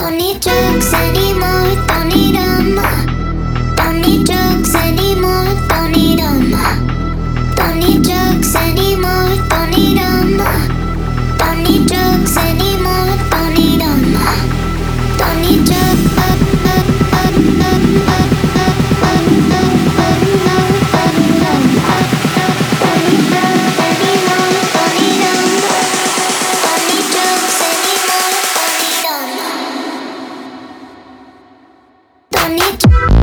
Don't need drugs anymore, don't need 'em. Don't need drugs anymore, don't need 'em. Don't need drugs anymore, don't need 'em. Don't need drugs anymore, don't need 'em. Don't need drugs. Don't need